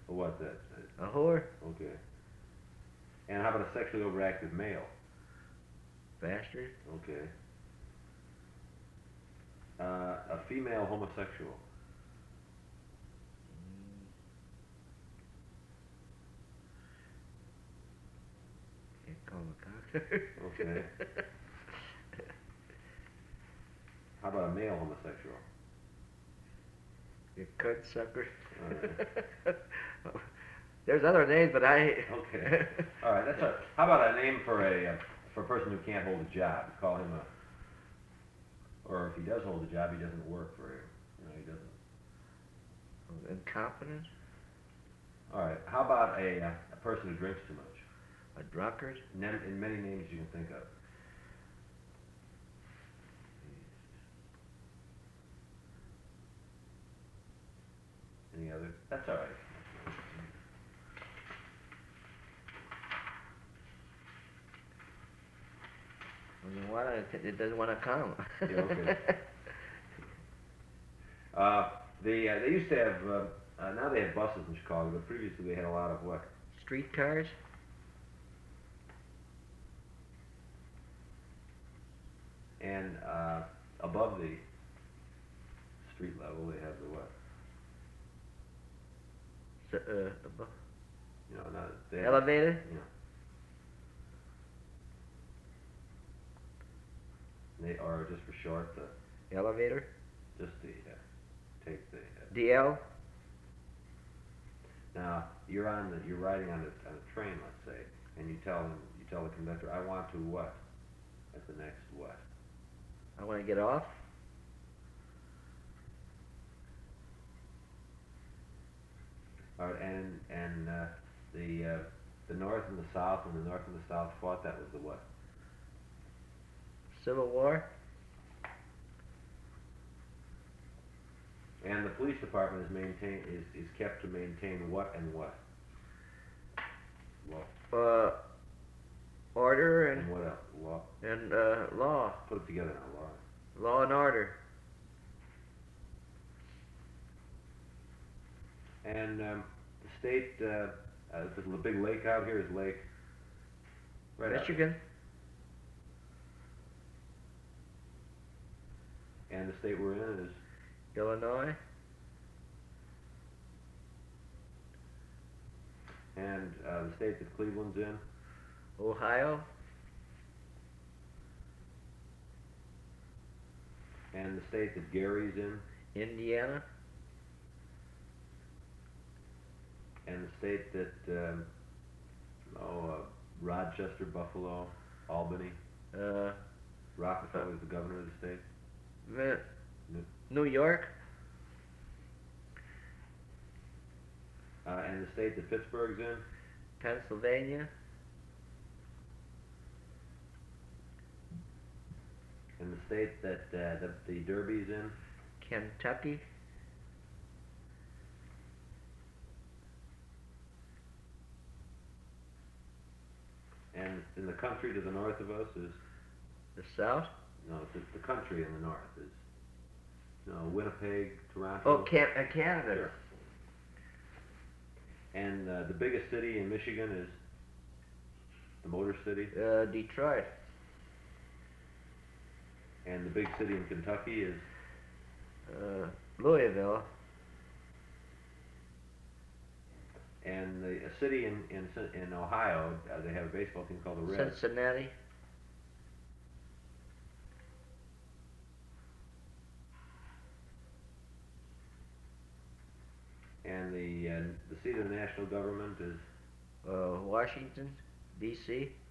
What that? A whore. Okay. And how about a sexually overactive male? Bastard. Okay. A female homosexual. Can't call him a cocksucker. Okay. How about a male homosexual? You cunt sucker. Alright. There's other names, but I. Okay. All right. That's a. How about a name for a person who can't hold a job? Call him a. Or if he does hold a job, he doesn't work for you. You know, he doesn't. Incompetent. All right. How about a person who drinks too much? A drunkard. In many names you can think of. Any other? That's all right. When you want it doesn't want to come. Yeah, okay. They used to have. Now they have buses in Chicago, but previously they had a lot of what? Streetcars. And above the street level, they have the what? You know, not they have, Elevator. you know. They are just for short. Elevator. Just the take the. DL. Now you're riding on a train, let's say, and you tell the conductor, I want to what? At the next what? I want to get off. All right, and the North and the South, and the North and the South fought. That was the what? Civil War. And the police department is kept to maintain what and what? Law. Order And what else? Law. and law. Put it together now. Law. Law and order. And the state, the big lake out here is Lake. Right out Michigan. there. And the state we're in is Illinois. and the state that Cleveland's in. Ohio. And the state that Gary's in. Indiana. And the state that Rochester, Buffalo, Albany. Rockefeller's the governor of the state. New York. And the state that Pittsburgh's in. Pennsylvania. And the state that the Derby's in. Kentucky. And in the country to the north of us is. The South. No, it's the country in the north is. Winnipeg, Toronto. Oh, Canada. Sure. And the biggest city in Michigan is the Motor City. Detroit. And the big city in Kentucky is Louisville. and a city in Ohio. They have a baseball team called the Reds. Cincinnati. And the seat of the national government is Washington, D.C.